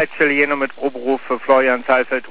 Leitstelle hier noch mit oproep voor Florian Seifert